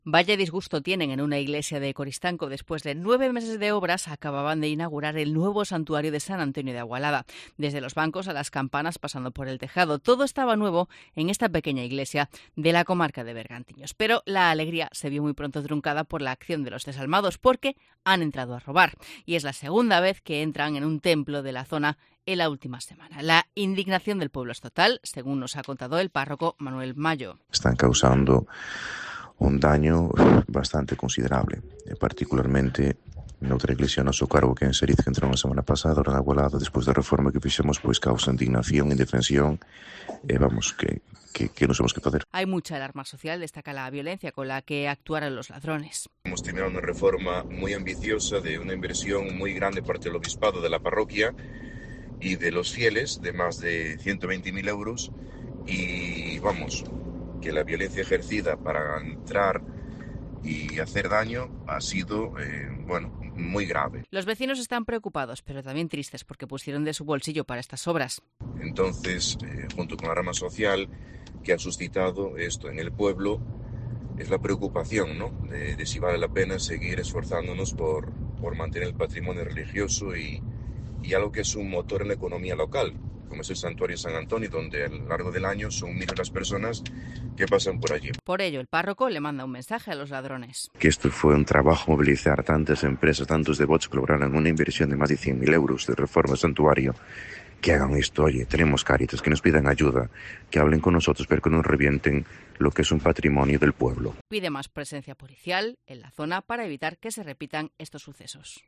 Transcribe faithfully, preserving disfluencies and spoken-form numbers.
Vaya disgusto tienen en una iglesia de Coristanco. Después de nueve meses de obras, acababan de inaugurar el nuevo santuario de San Antonio de Agualada. Desde los bancos a las campanas, pasando por el tejado, todo estaba nuevo en esta pequeña iglesia de la comarca de Bergantiños. Pero la alegría se vio muy pronto truncada por la acción de los desalmados, porque han entrado a robar. Y es la segunda vez que entran en un templo de la zona en la última semana. La indignación del pueblo es total, según nos ha contado el párroco Manuel Mayo. Están causando un daño bastante considerable, particularmente noutra iglesia a noso cargo que en Seriz, que entrou a semana pasada, ora na Agualada, despois da reforma que fixemos, pois causa indignación, indefensión, e vamos, que, que, que non sabemos que facer. Hay mucha alarma social, destaca la violencia con la que actuaron los ladrones. Hemos terminado una reforma muy ambiciosa de una inversión muy grande por parte del obispado, de la parroquia y de los fieles, de más de ciento veinte mil euros, y vamos, que la violencia ejercida para entrar y hacer daño ha sido, eh, bueno, muy grave. Los vecinos están preocupados, pero también tristes, porque pusieron de su bolsillo para estas obras. Entonces, eh, junto con la rama social que ha suscitado esto en el pueblo, es la preocupación, ¿no?, de, de si vale la pena seguir esforzándonos por, por mantener el patrimonio religioso y, y algo que es un motor en la economía local, como es el Santuario San Antonio, donde a lo largo del año son miles las personas que pasan por allí. Por ello, el párroco le manda un mensaje a los ladrones. Que esto fue un trabajo movilizar tantas empresas, tantos devotos que lograron una inversión de más de cien mil euros de reforma del santuario, que hagan esto. Oye, tenemos Cáritas, que nos pidan ayuda, que hablen con nosotros, pero que no revienten lo que es un patrimonio del pueblo. Pide más presencia policial en la zona para evitar que se repitan estos sucesos.